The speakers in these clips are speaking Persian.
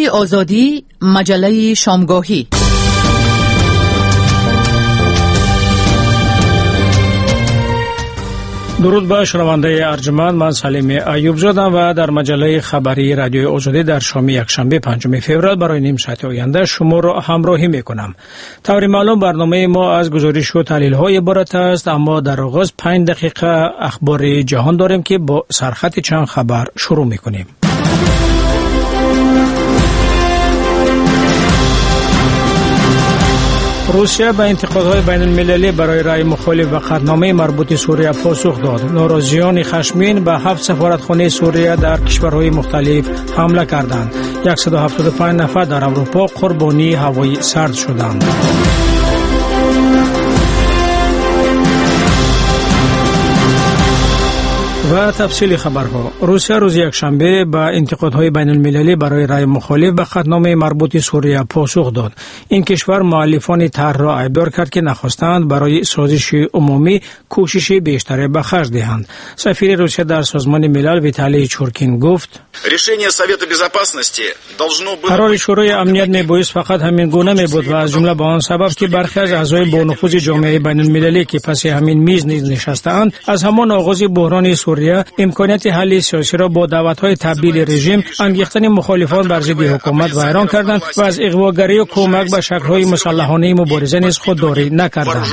رادیوی آزادی، مجله شامگاهی. درود به شنونده ارجمند، من سلیم ایوب زادم و در مجله خبری رادیوی آزادی در شام یکشنبه 5 فوریه برای نیم ساعت آینده شما را همراهی میکنم. طور معلوم برنامه ما از گزارش و تحلیل های عبارت است، اما در آغاز 5 دقیقه اخبار جهان داریم که با سرخط چند خبر شروع میکنیم. روسیه به انتقادهای بین المللی برای رأی مخالف به قطعنامه مربوط سوریه پاسخ داد. ناراضیان خشمگین به 7 سفارتخانه سوریه در کشورهای مختلف حمله کردند. 175 نفر در اروپا قربانی هوای سرد شدند. و تفصیل خبرها. روسیه روز یکشنبه به انتقادهای بین المللی برای رأی مخالف به قطعنامه مربوط سوریه پاسخ داد. این کشور مؤلفان طرح را اعتبار کرد که نخواستند برای سازش عمومی کوشش بیشتری به خرج دهند. سفیر روسیه در سازمان ملل ویتالی چورکین گفت: قرار شورای امنیت میبایست فقط همین گونه میبود و از جمله به آن سبب که برخی از اعضای با نفوذ جامعه بین المللی که پس همین میز نیز نشسته‌اند از همان آغاز بحران سوریه امکانیت حل سیاسی را با دعوت‌های تبدیل رژیم، انگیختن مخالفان بر ضد حکومت ویران کردند و از اغواگری و کمک به شکل‌های مسلحانه مبارزه نیز خودداری نکردند.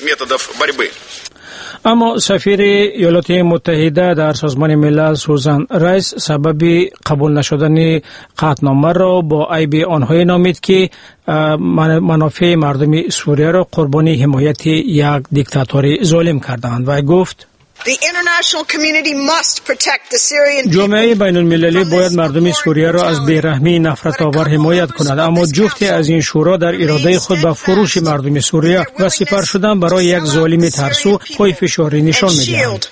اما سفیر ایالات متحده در سازمان ملل سوزان رایس سبب قبول نشدن قطعنامه را با عیب آنها نامید که منافع مردم سوریه را قربانی حمایت یک دیکتاتور ظالم کردند و گفت: جامعه بین المللی باید مردم سوریه را از بیرحمی نفرت آور حمایت کند، اما جفتی از این شورا در اراده خود به فروش مردم سوریه و سپر شدن برای یک ظالم ترسو پای فشاری نشان می‌دهند.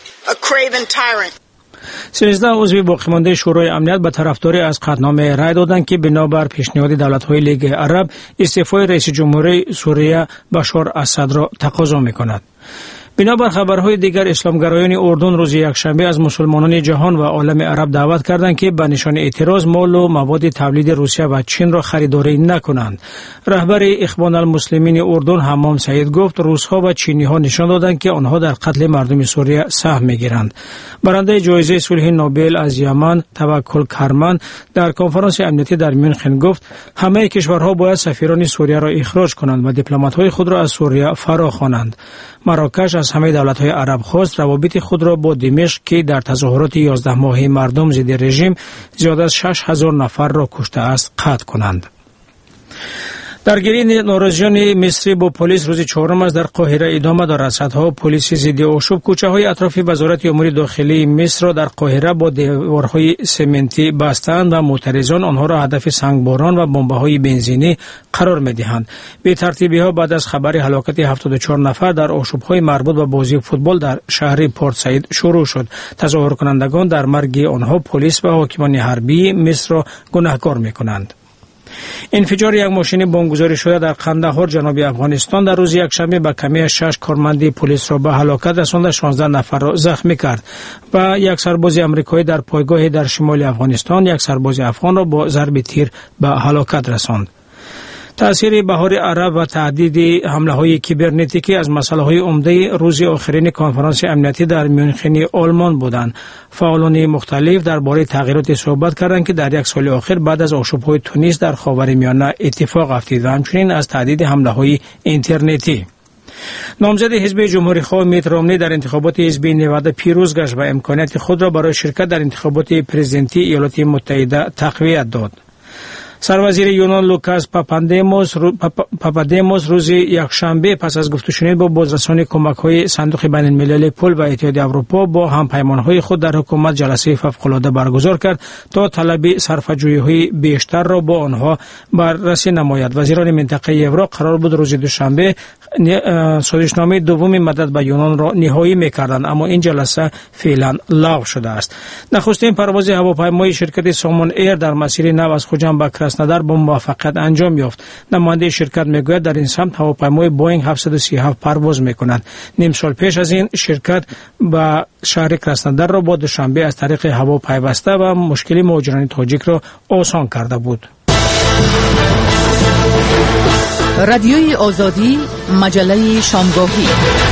13 عضو باقی مانده شورای امنیت به طرفداری از قطعنامه رای دادند که بنابر پیشنهاد دولت‌های لیگ عرب استعفای رئیس جمهوری سوریه بشار اسد را تقاضا می‌کند. بنابر خبرهای دیگر، اسلامگرایان اردن روز یکشنبه از مسلمانان جهان و عالم عرب دعوت کردند که به نشان اعتراض مال و مواد تولید روسیه و چین را خریداری نکنند. رهبر اخوان المسلمین اردن حمام سعید گفت روس‌ها و چینی‌ها نشان دادند که آنها در قتل مردم سوریه سهم می‌گیرند. برنده جایزه صلح نوبل از یمن توکل کرمان در کنفرانس امنیتی در میونخ گفت همه کشورها باید سفیران سوریه را اخراج کنند و دیپلمات‌های خود را از سوریه فراخوانند. مراکش از همه دولت‌های عرب خواست روابط خود را با دمشق که در تظاهرات 11 ماهه مردم ضد رژیم زیاد از 6000 نفر را کشته است قطع کنند. درگیری ناراضیان مصری با پلیس روز چهارم از در قاهره ادامه دارد. صدها پلیس ضد آشوب کوچه‌های اطراف وزارت امور داخلی مصر را در قاهره با دیوارهای سمنتی بستند و معترضان آنها را هدف سنگباران و بمب‌های بنزینی قرار می‌دهند. به ترتیبی‌ها بعد از خبر هلاکت 74 نفر در آشوب‌های مربوط به بازی فوتبال در شهر پورت سعید شروع شد. تظاهر کنندگان در مرگ آنها پلیس و حاکمان حربی مصر را گناهکار می‌کنند. انفجار یک ماشین بمبگذاری شده در قندهار جنوب افغانستان در روز یکشنبه به کمی 6 کارمند پلیس را به هلاکت رساند، 16 نفر را زخمی کرد و یک سرباز آمریکایی در پایگاهی در شمال افغانستان یک سرباز افغان را با ضرب تیر به هلاکت رساند. تأثیر بهار عرب و تهدید حمله‌های کیبرنتیکی از مسائل عمده روز آخرین کنفرانس امنیتی در میونخ آلمان بودند. فعالان مختلف درباره تغییرات صحبت کردند که در یک سال اخیر بعد از آشوب‌های تونس در خاورمیانه اتفاق افتید و همچنین از تهدید حمله‌های اینترنتی. نامزد حزب جمهوری‌خواه میت رامنی در انتخابات حزب نودا پیروز گشت و امکانات خود را برای شرکت در انتخابات پرزیدنتی ایالات متحده تقویت داد. سروازیر یونان لوکاس پاپادیموس روز یکشنبه پس از گفتگو با بازرسان کمک‌های صندوق بین‌المللی پول و اتحادیه اروپا با همپیمان‌های خود در حکومت جلسه فوق‌العاده برگزار کرد تا طلب صرفه‌جویی‌های بیشتر را با آنها بررسی نماید. وزیران منطقه یورو قرار بود روز دوشنبه سازشنامه دوم مدد به یونان را نهایی می‌کردند، اما این جلسه فعلا لغو شده است. نخستین پرواز هواپیمای شرکت سامون ایر در مسیر نو از خوجند به کراسنودار با موفقیت انجام یافت. نماینده شرکت میگوید در این سمت هواپیمای بوئینگ 737 پرواز می‌کند. نیم سال پیش از این شرکت به شهر کراسنودار را با دوشنبه از طریق هوا پیوسته و مشکل مهاجران تاجیک را آسان کرده بود. رادیوی آزادی، مجله شامگاهی.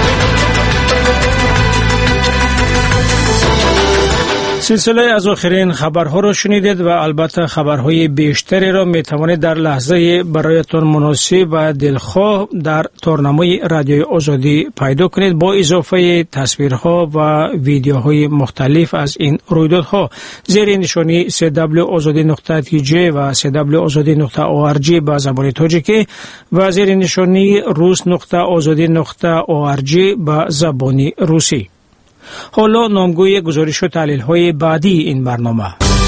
سلسله از آخرین خبرها را شنیدید و البته خبرهای بیشتری را می توانید در لحظه برایتان مناسب و دلخواه در تارنمای رادیوی آزادی پیدا کنید با اضافه تصویرها و ویدیوهای مختلف از این رویدادها. زیر نشانی www.azadi.tj و www.azadi.org به زبان تاجیکی و زیر نشانی rus.azadi.org به زبان روسی. حالا نامگوی گزارش و تحلیل های بعدی این برنامه.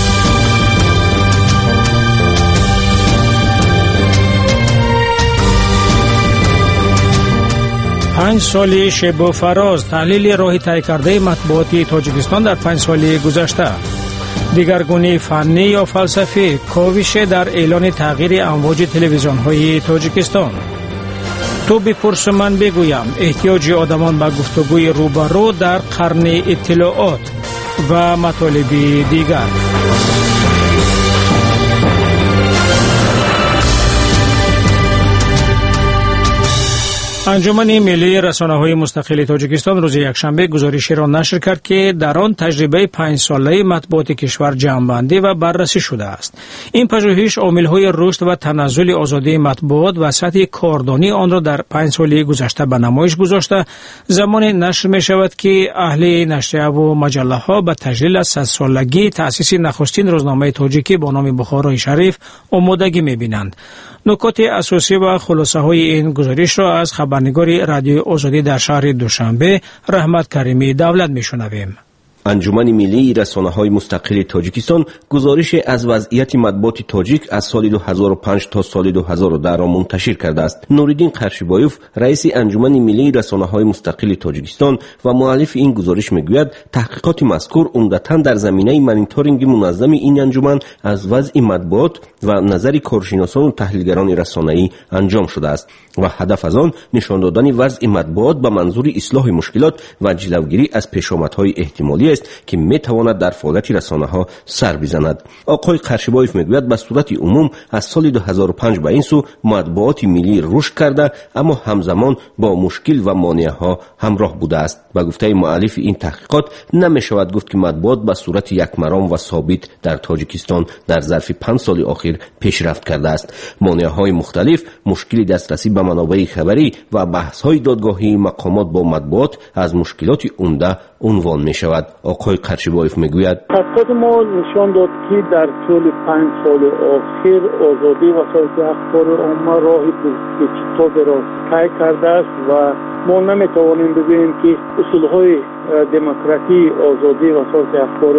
5 سال شب و فراز، تحلیل راه طی کرده مطبوعاتی تاجیکستان در 5 سال گذشته. دیگرگونی فنی یا فلسفی، کاوش در اعلان تغییر امواج تلویزیون های تاجیکستان. تو بپرس من بگویم، احتیاج آدمان به گفتگوی روبرو در قرن اطلاعات و مطالب دیگر. انجمن ملی رسانه‌های مستقل تاجیکستان روز یکشنبه گزارشی را نشر کرد که در آن تجربه 5 ساله مطبوعات کشور جمع‌بندی و بررسی شده است. این پژوهش عامل‌های رشد و تنزل آزادی مطبوعات و سطح کاردانی آن را در 5 سال گذشته به نمایش گذاشته، زمان نشر می‌شود که اهل نشریه و مجله‌ها به تجلیل از 100 سالگی تأسیس نخستین روزنامه تاجیکی با نام بخارای شریف آمادگی می‌بینند. نکات اساسی و خلاصه های این گزارش را از خبرنگار رادیوی آزادی در شهر دوشنبه رحمت کریمی دولت میشنویم. انجمن ملی رسانه‌های مستقل تاجیکستان گزارش از وضعیت مطبوعات تاجیک از سال 2005 تا سال 2010 را منتشر کرده است. نوریدین قرشیبایوف، رئیس انجمن ملی رسانه‌های مستقل تاجیکستان و مؤلف این گزارش میگوید تحقیقات مذکور عمدتاً در زمینه مانیتورینگ منظم این انجمن از وضع مطبوعات و نظر کارشناسان و تحلیلگران رسانه‌ای انجام شده است و هدف از آن نشان دادن وضع مطبوعات به منظور اصلاح مشکلات و جلوگیری از پیشامدهای احتمالی است که میتواند در فعالیت رسانه‌ها سر بزند. آقای قرشیبایوف میگوید به صورت عموم از سال 2005 به این سو مطبوعات ملی رشد کرده اما همزمان با مشکل و مانع‌ها همراه بوده است. به گفته مؤلف این تحقیقات نمی‌شود گفت که مطبوعات به صورت یکمرام و ثابت در تاجیکستان در ظرف 5 سال اخیر پیشرفت کرده است. مانع‌های مختلف، مشکل دسترسی به منابع خبری و بحث‌های دادگاهی مقامات با مطبوعات از مشکلات عمده عنوان می‌شود. آقای قرشیبایوف میگوید تحقیقات ما نشان داد که در طول 5 سال اخیر آزادی وسایل اخبار عامه راهی پیچیده را طی کرده است و ما نمیتوانیم ببینیم که اصولهای دموکراسی آزادی وسایل اخبار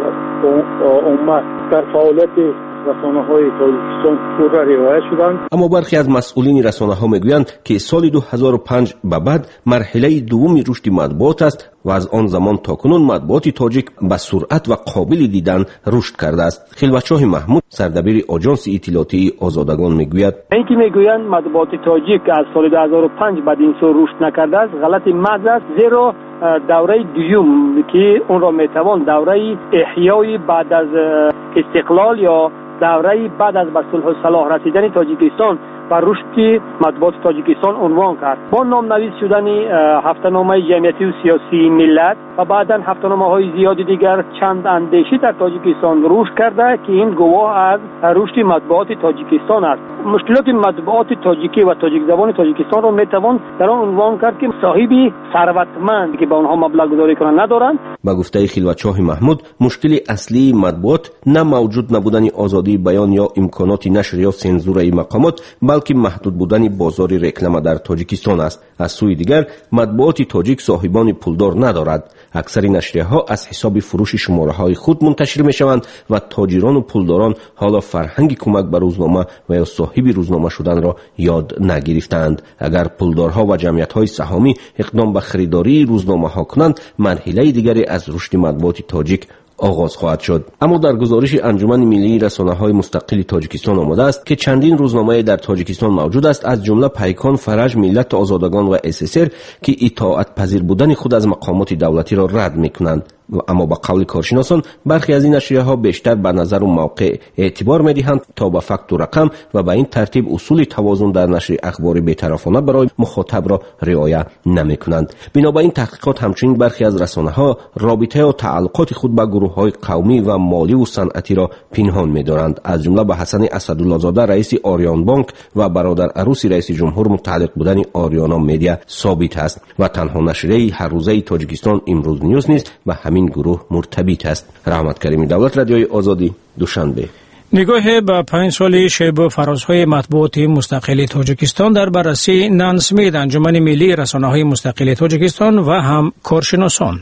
عامه در فعالیت رسانه‌های تاجیکستان پورا رعایت شدند. اما برخی از مسئولین رسانه‌ها میگویند که سال 2005 به بعد مرحله دوم رشد مطبوعات است و از آن زمان تاکنون مطبوعات تاجیک به سرعت و قابل دیدن رشد کرده است. خلوتشاه محمود، سردبیر آژانس اطلاعاتی آزادگان میگوید اینکه میگویند مطبوعات تاجیک از سال 2005 بعد این سو رشد نکرده است غلط محض است، زیرا دوره دوم که اون را میتوان دوره احیای بعد از استقلال یا دوره بعد از به صلح و صلاح رسیدن تاجیکستان و رشد مطبوعات تاجیکستان عنوان کرد. با نام‌نویس شدن هفته‌نامه جمعیتی و سیاسی ملت و بعداً هفته‌نامه‌های زیادی دیگر چند اندیشه در تاجیکستان رشد کرده که این گواه از رشد مطبوعات تاجیکستان است. مشکلات مطبوعات تاجیکی و تاجیک زبان تاجیکستان را میتوان در آن عنوان کرد که صاحب ثروتمند که به آنها مبلغ گذاری کنند ندارند. با گفته خلوتشاه محمود، مشکل اصلی مطبوعات نه موجود نبودن آزادی بیان یا امکانات نشر یا سانسور مقامات، بلکه محدود بودن بازار رکلام در تاجیکستان است. از سوی دیگر مطبوعات تاجیک صاحبان پولدار ندارد. اکثر نشریه‌ها از حساب فروش شماره‌های خود منتشر می‌شوند و تاجران و پولداران حالا فرهنگ کمک به روزنامه و یا صاحب روزنامه شدن را یاد نگرفتند. اگر پولدارها و جمعیت‌های سهامی اقدام به خریداری روزنامه‌ها کنند، مرحله دیگری از رشد مطبوعات تاجیک آغاز خواهد شد. اما در گزارش انجمن ملی رسانه‌های مستقل تاجیکستان آمده است که چندین روزنامه در تاجیکستان موجود است، از جمله پیکان، فرج، ملت آزادگان و SSR که اطاعت پذیر بودن خود از مقامات دولتی را رد می‌کنند. اما با قول کارشناسان برخی از این نشریه‌ها بیشتر به نظر و موقع اعتبار می‌دهند تا به فکت و رقم و به این ترتیب اصول توازن در نشر اخبار بی‌طرفانه برای مخاطب را رعایت نمی‌کنند. بنابراین تحقیقات همچنین برخی از رسانه‌ها رابطه و تعلقات خود با گروه‌های قومی و مالی و صنعتی را پنهان می‌دارند. از جمله به حسن اسدالله زاده رئیس آریان بانک و برادر عروس رئیس جمهور متعلق بودن آریانا میدیا ثابت است و تنها نشریه هر روزه تاجیکستان امروز نیوز نیست به همین گروه مرتبط است. رحمت کریمی، دولت رادیوی آزادی، دوشنبه. نگاه به 5 سال شیب و فرازهای مطبوعات مستقل تاجیکستان در بررسی نانسمید انجمن ملی رسانه‌های مستقل تاجیکستان و هم کارشناسان.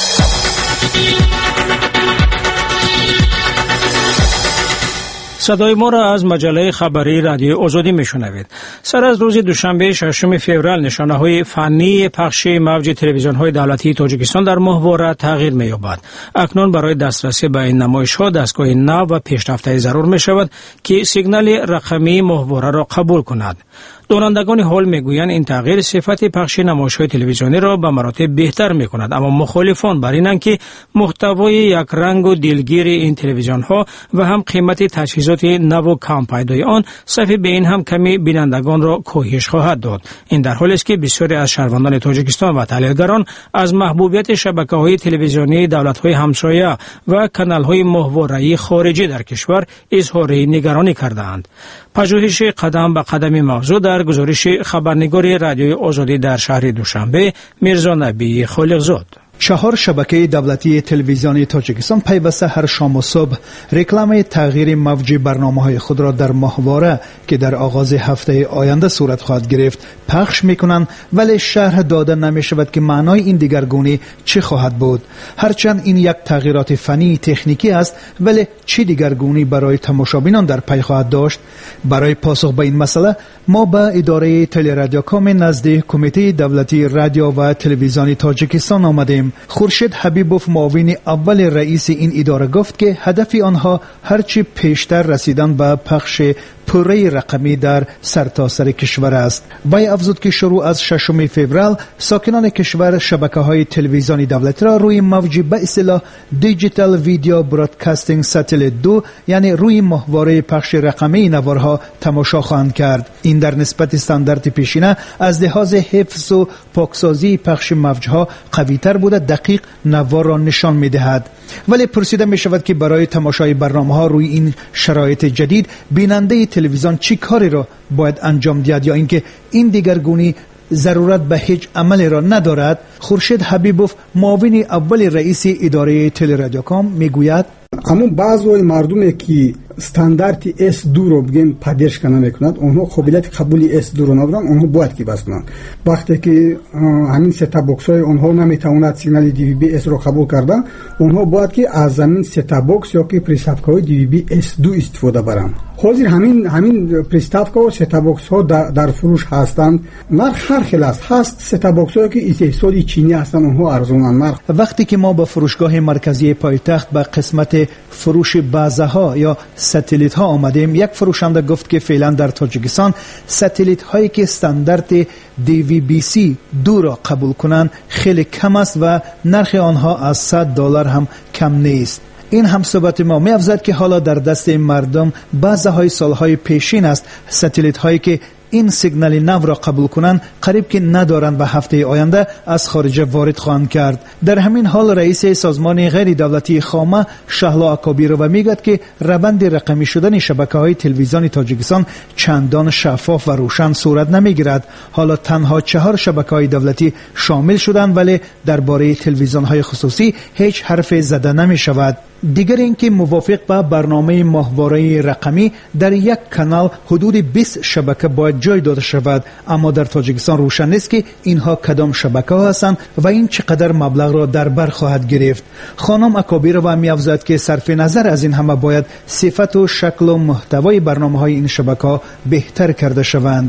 صدای ما را از مجله خبری رادیو آزادی میشنوید. سر از روز دوشنبه 6 فوریه نشانه‌های فنی پخش موج تلویزیون‌های دولتی تاجیکستان در ماهواره تغییر می‌یابد. اکنون برای دسترسی به این نمایش‌ها دستگاه نو و پیشرفته ضرور می‌شود که سیگنال رقمی ماهواره را قبول کند. دانندگان حال میگویند این تغییر صفت پخش نمایش‌های تلویزیونی را به مراتب بهتر می‌کند، اما مخالفان بر اینند که محتوای یک رنگ و دلگیر این تلویزیون‌ها و هم قیمت تجهیزات نو و کم پیدای آن صفی به این هم کمی بینندگان را کاهش خواهد داد. این در حالی است که بسیاری از شهروندان تاجیکستان و تحلیلگران از محبوبیت شبکه‌های تلویزیونی دولت‌های همسایه و کانال‌های ماهواره‌ای خارجی در کشور اظهار نگرانی کردند. پژوهش قدم به قدم موضوع در گزارش خبرنگار رادیوی آزادی در شهر دوشنبه میرزا نبی خالقزاد. 4 شبکه دولتی تلویزیونی تاجیکستان پیوسته هر شام و صبح رکلام تغییر موج برنامه‌های خود را در ماهواره که در آغاز هفته آینده صورت خواهد گرفت پخش می‌کنند، ولی شرح داده نمی‌شود که معنای این دیگرگونی چه خواهد بود. هرچند این یک تغییرات فنی تکنیکی است، ولی چه دیگرگونی برای تماشابینان در پی خواهد داشت؟ برای پاسخ به این مسئله ما به اداره تلرادیوکام نزد کمیته دولتی رادیو و تلویزیون تاجیکستان آمدیم. خورشید حبیبوف معاون اول رئیس این اداره گفت که هدف آنها هرچی پیشتر رسیدن به پخش پوره رقمی در سرتاسر کشور است. وی افزود که شروع از 6 فوریه ساکنان کشور شبکه‌های تلویزیونی دولتی را روی موج به اصطلاح دیجیتال ویدیو برادکاستینگ ساتلیت 2 یعنی روی ماهواره پخش رقمی نوارها تماشا خواهند کرد. این در نسبت استاندارد پیشینه از لحاظ حفظ و پاکسازی پخش موجها قوی‌تر بوده دقیق نوار را نشان می‌دهد. ولی پرسیده می‌شود که برای تماشای برنامه‌ها روی این شرایط جدید بیننده تلویزیون چی کاری را باید انجام دهد یا اینکه این دیگرگونی ضرورت به هیچ عملی را ندارد؟ خورشید حبیبوف معاون اول رئیس اداره تلرادیوکام میگوید اما بعضی مردمی که استاندارد S2 رو بگیم پدرش کنه میکنند، اونها قابلیت قبول S2 رو ندارن، اونها باید که بس کنند. وقتی که همین ستا باکس های اونها نمیتواند سیگنال DVB-S رو قبول کردن، اونها باید که از همین ستا باکس یا که پریستافکا های DVB-S2 استفاده برند. حاضر همین پریستافکا و ستا باکس ها در فروش هستند. نرخ هر خیلی هست ستا باکس هایی که استحصال چینی هستند، اونها ارزانند. نرخ وقتی که ما به فروشگاه مرکزی پایتخت به قسمت فروش بازه ها یا ساتلیت ها آمدیم، یک فروشنده گفت که فعلا در تاجیکستان ساتلیت هایی که استاندارد DVB-C 2 را قبول کنند خیلی کم است و نرخ آنها از $100 هم کم نیست. این هم صحبت ما می‌افزاید که حالا در دست مردم بازه های سالهای پیشین است. ساتلیت هایی که این سیگنال نو را قبول کنند قریب که ندارند و هفته آینده از خارج وارد خواهند کرد. در همین حال رئیس سازمان غیر دولتی خامه شهلا اکابیرووا میگوید که روند رقمی شدن شبکه‌های تلویزیون تاجیکستان چندان شفاف و روشن صورت نمیگیرد. حالا تنها 4 شبکه‌های دولتی شامل شدند، ولی درباره تلویزیون‌های خصوصی هیچ حرف زده نمی‌شود. دیگر اینکه موافق با برنامه ماهواره رقمی در یک کانال حدود 20 شبکه باید جای داده شود، اما در تاجیکستان روشن نیست که اینها کدام شبکه ها هستند و این چقدر مبلغ را در بر خواهد گرفت. خانم اکابیرووا می‌افزاید که صرف نظر از این همه باید صفت و شکل و محتوای برنامه‌های این شبکه ها بهتر کرده شوند.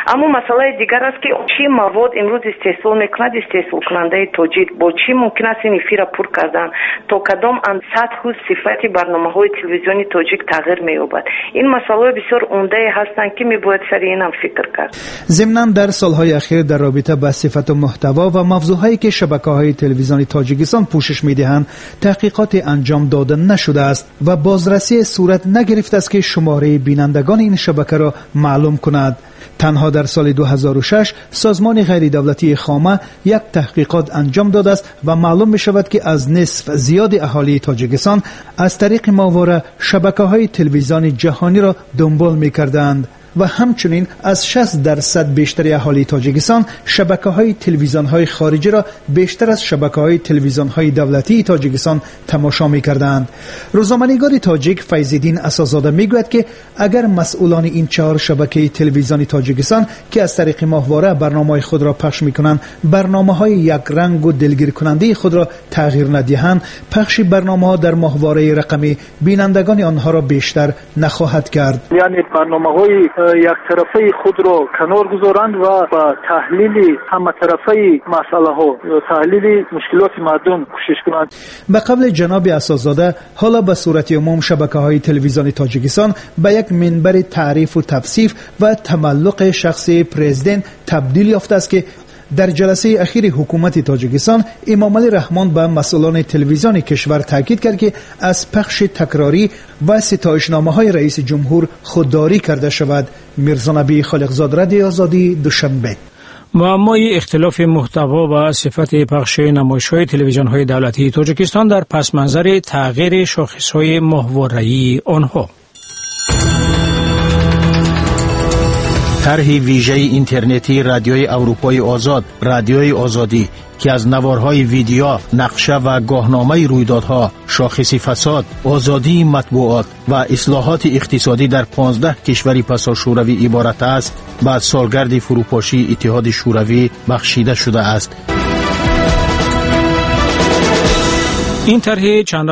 اما مسئله دیگر است که چی مواد امروز استحصال میکند استحصال کننده تاجیک با چی ممکن است این افیر پر کردن تا کدام سطح و صفت برنامه‌های تلویزیونی تاجیک تغییر می‌یابد. این مسئله بسیار عمده هستند که می‌باید سر این هم فکر کرد. ضمناً در سالهای اخیر در رابطه با صفت و محتوا و موضوعهایی که شبکه‌های تلویزیونی تاجیکستان پوشش می‌دهند تحقیقات انجام داده نشده است و بازرسی صورت نگرفته است که شماره بینندگان این شبکه را معلوم کند. تنها در سال 2006 سازمان غیر دولتی خامه یک تحقیقات انجام داده است و معلوم می شود که از نصف زیاد اهالی تاجیکستان از طریق ماهواره شبکه‌های تلویزیونی جهانی را دنبال می کردند و همچنین از 60% بیشتر اهالی تاجیکستان شبکه‌های تلویزیون‌های خارجی را بیشتر از شبکه‌های تلویزیون‌های دولتی تاجیکستان تماشا می‌کردند. روزنامه‌نگار تاجیک فیض‌الدین اساس‌زاده می‌گوید که اگر مسئولان این 4 شبکه تلویزیونی تاجیکستان که از طریق ماهواره برنامه‌های خود را پخش می‌کنند برنامه‌های یک رنگ و دلگیر کننده خود را تغییر ندهند، پخش برنامه‌ها در ماهواره رقمی بینندگان آنها را بیشتر نخواهد کرد. یعنی برنامه‌های یک طرفه خود را کنار گذارند و با تحلیل همه طرفه مسئله ها تحلیل مشکلات مردم کوشش کنند. به قبل جناب اساس‌زاده حالا به صورت عموم شبکه‌های تلویزیونی تاجیکستان به یک منبر تعریف و توصیف و تملق شخصی پرزیدنت تبدیل یافته است که در جلسه اخیر حکومت تاجیکستان امامعلی رحمان به مسئولان تلویزیون کشور تاکید کرد که از پخش تکراری و ستایشنامه‌های رئیس جمهور خودداری کرده شود. میرزا نبی خالقزاد، رادیو آزادی، دوشنبه. معمای اختلاف محتوا و صفت پخش نمایش‌های تلویزیون‌های دولتی تاجیکستان در پس منظر تغییر شاخص‌های ماهواره‌ای آنها. طرح ویژه اینترنتی رادیوی اروپای آزاد، رادیوی آزادی که از نوارهای ویدیو، نقشه و گاهنامه رویدادها، شاخص فساد، آزادی مطبوعات و اصلاحات اقتصادی در 15 کشور پساشوروی عبارت است، بعد سالگرد فروپاشی اتحاد شوروی بخشیده شده است. این طرح چند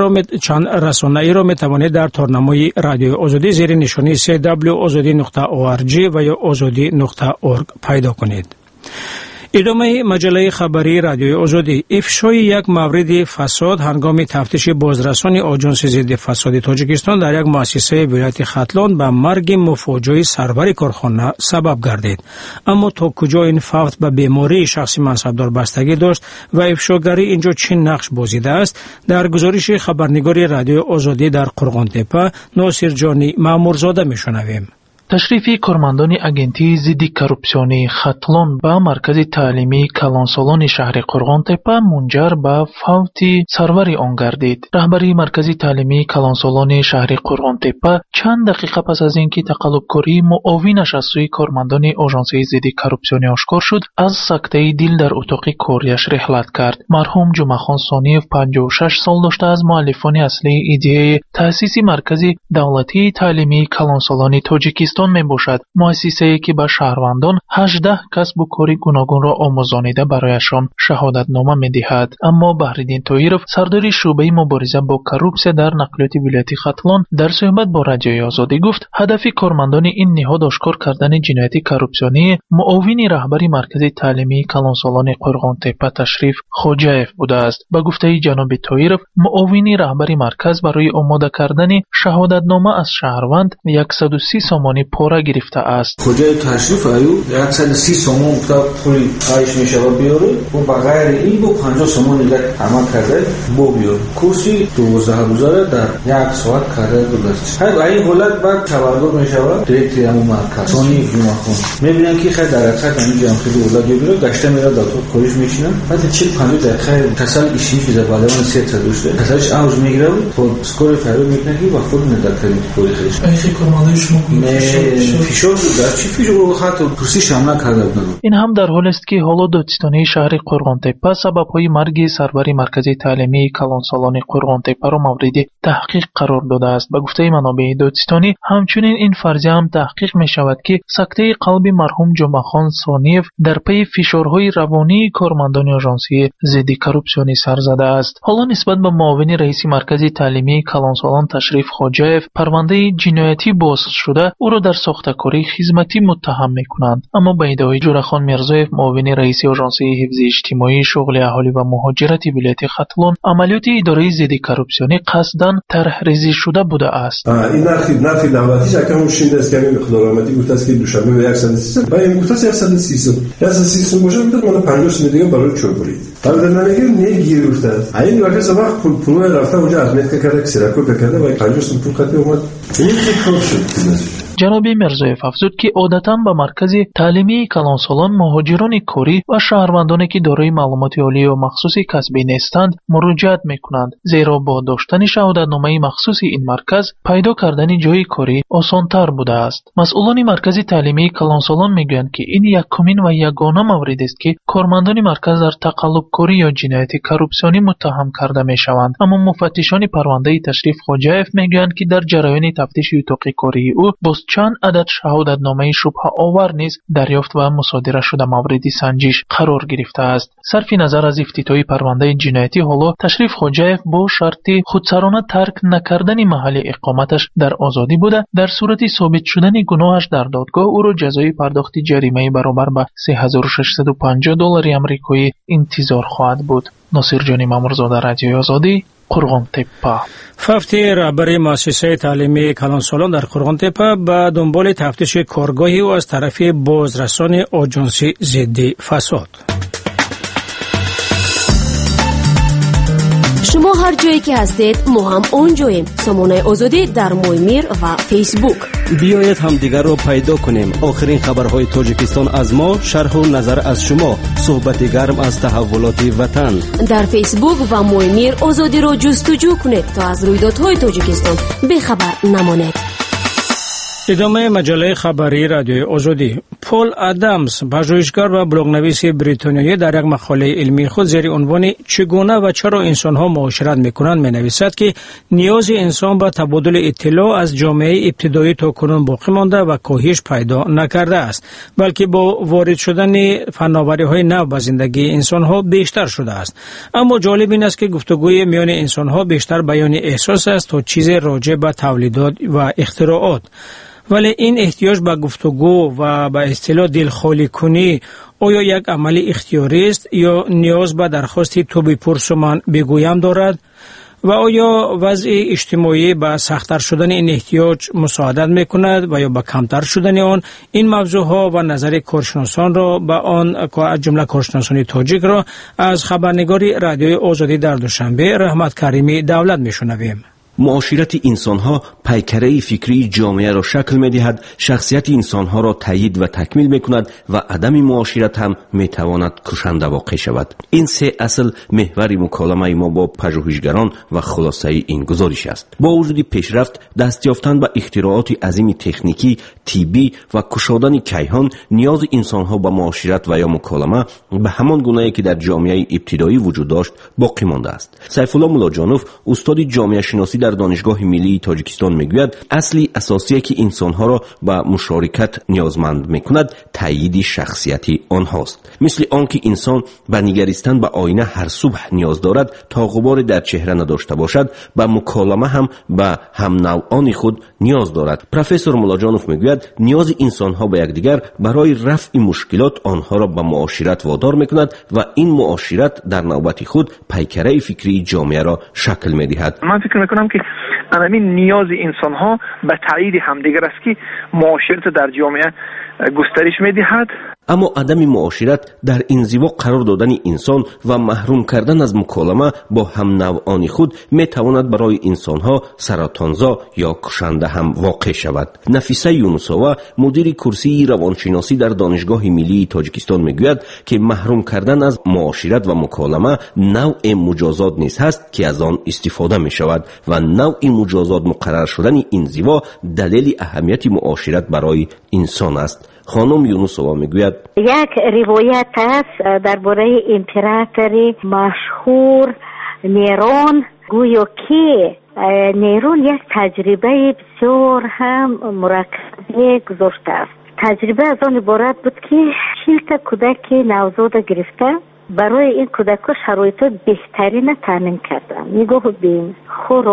رسانه‌ای را می‌توانید در تارنمای رادیو آزادی زیر نشانی www.azadi.org و یا azadi.org پیدا کنید. ادامه مجله خبری رادیو آزادی. افشای یک مورد فساد هنگام تفتیش بازرسان آژانس ضد فساد تاجیکستان در یک مؤسسه ولایت ختلان به مرگ مفاجئ سرور کارخانه سبب گردید. اما تا کجا این فوت به بیماری شخصی منصبدار بستگی داشت و افشاگری اینجا چه نقش بازیده است؟ در گزارش خبرنگار رادیو آزادی در قرغانتپه ناصر جانی مامورزاده میشنویم. تشریفی کارمندان اگنتی ضد کورپسیونی ختلان به مرکز تعلیمی کلانسالان شهر قرغانتپه منجر به فوت سرور آن گردید. رهبری مرکز تعلیمی کلانسالان شهر قرغانتپه چند دقیقه پس از اینکه تقلبکاری معاونش از سوی کارمندان آژانس ضد کورپسیونی آشکار شد، از سکته دل در اتاق کاریش رحلت کرد. مرحوم جمعه‌خان ثانیف 56 سال داشته از مؤلفان اصلی ایده تأسیس مرکز دولتی تعلیمی کلانسالان تاجیکستان می باشد. مؤسسه‌ای که به شهروندان 18 کسب و کار گوناگون را آموزانیده برایشان شهادت نامه می دهد. اما بحرالدین طاهرов سردار شعبه مبارزه با کورپسیا در نقلیات ولایت ختلان در صحبت با رادیو آزادی گفت هدف کارمندان این نهاد آشکار کردن جنایت کورپسیونی معاون رهبری مرکز تعلیمی کلانسالان قرغانتپه تشریف خوجاєв بوده است. به گفته جناب طاهرов معاون رهبری مرکز برای آماده کردن شهادت نامه از شهروند 130 سامانی پورا گرفته است. کجای تشریف ایو 130 سومون تا پول عایش میشه و بیاره و بغیر این با 50 سومون دیگه عمل کرده بو بیاره. کورسی 12 روزه در یک ساعت کرده گذشت. این حالت بعد خبردار میشه و دیگه همون مرکز سونی جمعه‌خان میبینن که خیلی در حقیقت همین جمع خیلی اولاد بیاره گشته میره دکتر کاریش میشینه بعد 40-50 دقیقه کسل ایشی که بالای 3 داشته کسلش اوج میگیره و اسکور فرو میکنه و خود نداکتری پولی خیلیش این کارمندای شما فشار در چی فشار خاطر پرسیش هم نکرده بودن. این هم در حالی است که حالا دادستانی شهر قرغانتپه سبب‌های مرگ سرور مرکز تعلیمی کلانسالان قرغانتپه را مورد تحقیق قرار داده است. به گفته منابع دادستانی همچنین این فرضیه هم تحقیق می شود که سکته قلب مرحوم جمعه‌خان ثانیف در پی فشارهای روانی کارمندان آژانسی ضد کورپسیونی سر زده است. حالا نسبت به معاون رئیس مرکز تعلیمی کلانسالان تشریف خوجاєв پرونده جنایتی باز شده او را در ساختکاری خدمتی متهم میکنند. اما به ادعای جورخان میرزایف، معاون رئیس آژانسی حفظ اجتماعی، شغل اهالی و مهاجرت ولایت ختلون، عملیات اداره ضد کروپسیونی قصداً طرحریزی شده بوده است. این نرخ دولتی که شینده است که همین مقدار آمدی گفته است که دوشنبه به 130 و این گفته است 130 باشه گفته من 50 دیگه برای چوب برید. حالا نمیگه نگیر گفته است. این وقت سبا پول رفته اونجا از متر کرده که سرکو کرده و 50 پول خاطر اومد. این کار شد. جناب میرزایف افزود که عادتاً به مرکز تعلیمی کلانسالان مهاجران کاری و شهروندانی که دارای معلومات عالی و مخصوصی کسبی نیستند مراجعت میکنند، زیرا با داشتن شهادتنامه مخصوصی این مرکز پیدا کردن جای کاری آسانتر بوده است. مسئولان مرکز تعلیمی کلانسالان میگویند که این یکمین و یگانه مورد است که کارمندان مرکز در تقلب کاری یا جنایت کروپسیونی متهم کرده میشوند. اما مفتشان پرونده تشریف خوجایف میگویند که در جریان تفتیش اتاق کاری او چند عدد شهادتنامه شبهه آور نیز دریافت و مصادره شده مورد سنجش قرار گرفته است. صرف نظر از افتتاحی پرونده جنایتی، حالا تشریف خوجایف با شرط خودسرانه ترک نکردن محل اقامتش در آزادی بوده، در صورت ثابت شدن گناهش در دادگاه او را جزای پرداخت جریمه برابر به $3650 آمریکایی انتظار خواهد بود. ناصر جانی مامورزاده، رادیوی آزادی، قرغان تپه. فافتی رهبر مؤسسه تعلیمی کلانسالان در قرغان تپه به دنبال تفتیش کارگاهی و از طرف بازرسان آژانسی ضد فساد. شما هر جایی که هستید ما هم اونجاییم. سامانه آزادی در مویمیر و فیسبوک. بیایید همدیگر را پیدا کنیم. آخرین خبرهای تاجیکستان از ما، شرح و نظر از شما، صحبت گرم از تحولات وطن. در فیسبوک و مویمیر آزادی را جستجو کنید تا از رویدادهای تاجیکستان بیخبر نمانید. ادامه مجله خبری رادیوی آزادی. پول آدامز، پژوهشگر و بلاگ‌نویس بریتانیایی، در یک مقاله علمی خود زیر عنوان چگونه و چرا انسان‌ها معاشرت می‌کنند می‌نویسد که نیاز انسان به تبادل اطلاع از جامعه ابتدایی تا کنون باقی مانده و کاهش پیدا نکرده است، بلکه با وارد شدن فناوری‌های نو به زندگی انسان‌ها بیشتر شده است. اما جالب این است که گفتگوی میان انسان‌ها بیشتر بیان احساس است تا چیز راجع به تولیدات و اختراعات. ولی این احتیاج به گفتگو و به اصطلاح دلخالی کنی آیا یک عمل اختیاری است یا نیاز به درخواست تو بپرس و من بگویم دارد؟ و آیا وضع اجتماعی به سخت‌تر شدن این احتیاج مساعدت می‌کند و یا به کمتر شدن آن؟ این موضوعها و نظر کارشناسان را به آن از جمله کارشناسان تاجیک را از خبرنگاری رادیوی آزادی در دوشنبه رحمت کریمی دولت می‌شنویم. معاشرت انسانها پیکره فکری جامعه را شکل می‌دهد، شخصیت انسانها را تایید و تکمیل می‌کند و عدم معاشرت هم می‌تواند کشنده واقع شود. این سه اصل محور مکالمه ما با پژوهشگران و خلاصه این گزارش است. با وجود پیشرفت، دست یافتن به اختراعات عظیم تکنیکی، طبی و کشادن کیهان، نیاز انسانها به معاشرت و یا مکالمه به همان گونه‌ای که در جامعه ابتدایی وجود داشت باقی مانده است. سیف الله ملاجانوف، استاد جامعه شناسی در دانشگاه ملی تاجیکستان میگوید اصلی اساسی که انسانها را به مشارکت نیازمند میکند تایید شخصیتی آنهاست. مثل آنکه انسان به نگریستن به آینه هر صبح نیاز دارد تا غبار در چهره نداشته باشد، به مکالمه هم به هم نوعان خود نیاز دارد. پروفسور ملاجانوف میگوید نیاز انسانها به یکدیگر برای رفع مشکلات آنها را به معاشرت وادار میکند و این معاشرت در نوبت خود پیکره فکری جامعه را شکل میدهد. من فکر میکنم که همین نیاز انسان‌ها به تایید همدیگر است که معاشرت در جامعه گسترش می‌دهد. اما عدم معاشرت در انزوا قرار دادن انسان و محروم کردن از مکالمه با هم نوعان خود میتواند برای انسانها سرطانزا یا کشنده هم واقع شود. نفیسه یونسووا، مدیر کرسی روانشناسی در دانشگاه ملی تاجیکستان میگوید که محروم کردن از معاشرت و مکالمه نوع مجازات نیز هست که از آن استفاده می شود و نوع مجازات مقرر شدن انزوا دلیل اهمیت معاشرت برای انسان است. خانم یونسووا میگوید یک روایت است درباره امپراتوری مشهور نیرون، گویا که نیرون یک تجربه بسیار هم مرکب گذاشته است. تجربه از آن عبارت بود که 40 تا کودک نوزاد گرفته برای این کودک‌ها شرایط بهترین تامین کردن. نگاه بین خوراک،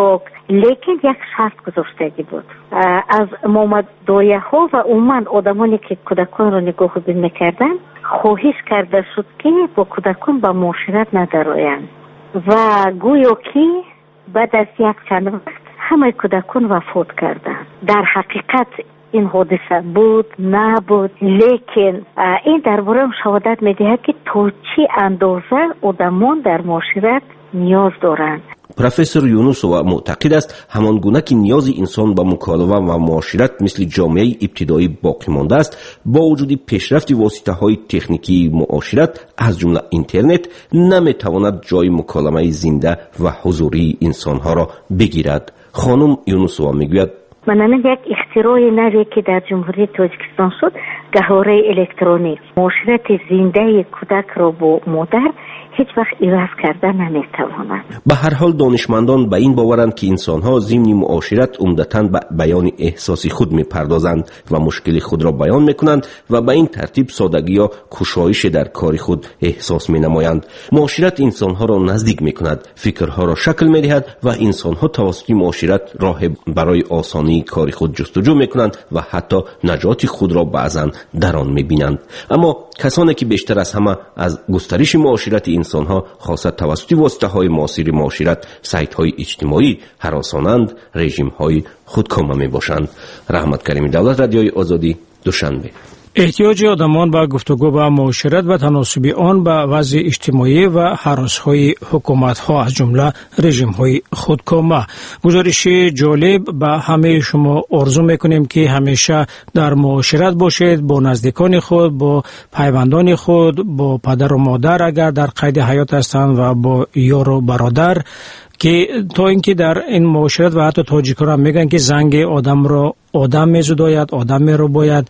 لیکن یک شرط گذاشتگی بود از مامدایه ها و عموما آدمانی که کودکان را نگاه بین میکردن، خواهش کرده شد که با کودکان به معاشرت ندارایند و گویا که بعد از یک چند وقت همه کودکان وفات کردند. در حقیقت این حادثه بود نبود، لیکن این درباره شهادت میدهد که تا چه اندازه آدمان در معاشرت نیاز دارند. پروفسور یونوسووا معتقد است همان گونه که نیاز انسان به مکالمه و معاشرت مثل جامعه ابتدایی باقی مانده است، با وجود پیشرفت واسطه‌های تکنیکی معاشرت از جمله اینترنت نمیتواند جای مکالمه زنده و حضوری انسانها را بگیرد. خانم یونوسووا میگوید من یک اختراع نوی که در جمهوری تاجیکستان شد، گهواره الکترونیک، معاشرت زنده کودک را با مادر هیچ وقت عوض کرده نمیتواند. به هر حال دانشمندان به این باورند که انسانها ضمن معاشرت عمدتاً به بیان احساسی خود میپردازند و مشکل خود را بیان میکنند و به این ترتیب سادگی یا کوشایش در کار خود احساس مینمایند. معاشرت انسانها را نزدیک میکند، فکرها را شکل میدهد و انسانها توسط معاشرت راه برای آسانی کار خود جستجو میکنند و حتی نجات خود را بعضاً در آن میبینند. اما کسانی که بیشتر از همه از گسترش معاشرت انسانها خاصه توسط واسطه‌های معاصر معاشرت، سایت‌های اجتماعی هراسانند، رژیم‌های خودکامه میباشند. رحمت کریمی، دولت رادیوی آزادی، دوشنبه. احتیاج آدمان به گفتگو با معاشرت و تناسب آن به وضع اجتماعی و هراس‌های حکومت‌ها از جمله رژیم‌های خودکامه. گزارش جالب به همه شما آرزو می‌کنیم که همیشه در معاشرت باشید با نزدیکان خود، با پیوندان خود، با پدر و مادر اگر در قید حیات هستند و با یار و برادر، که تا اینکه در این معاشرت و حتی تاجیک‌ها هم میگن که زنگ آدم را آدم می‌زداید، آدم می‌رباید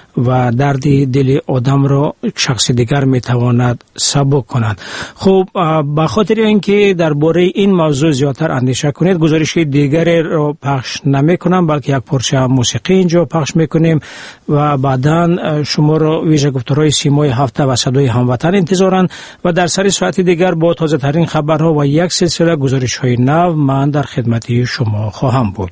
و درد دل آدم را شخص دیگر میتواند سبک کند. خب به خاطر اینکه درباره این موضوع زیادتر اندیشه کنید، گزارش دیگری را پخش نمی‌کنم، بلکه یک پارچه موسیقی اینجا پخش می‌کنیم و بعداً شما را ویژه گفتارهای سیمای هفته و صدای هموطن انتظارند و در سر ساعت دیگر با تازه ترین خبرها و یک سلسله گزارش‌های نو من در خدمت شما خواهم بود.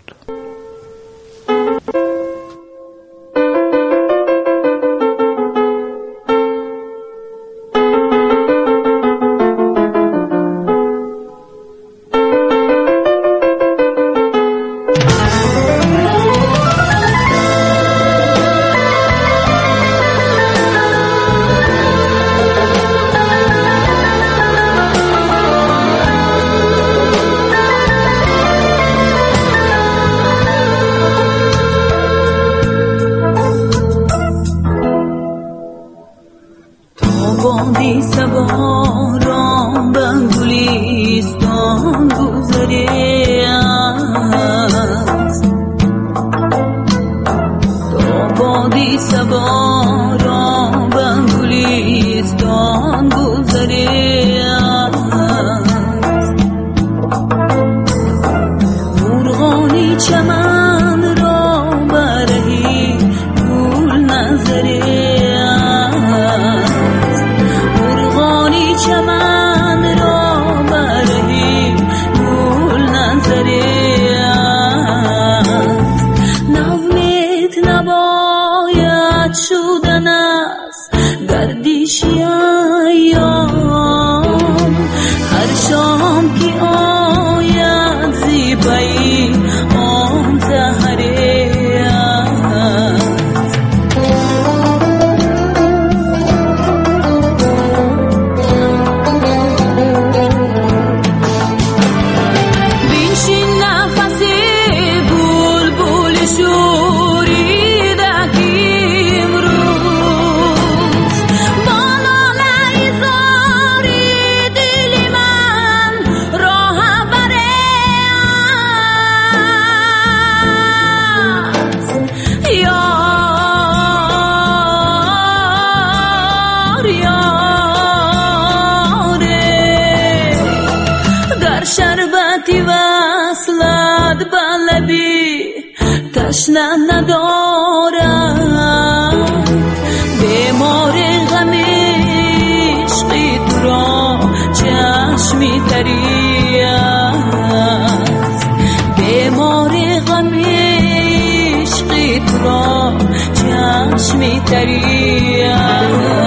تشنه ندارد بیمار غم عشقی تو را چشمی تری است چشمی تریم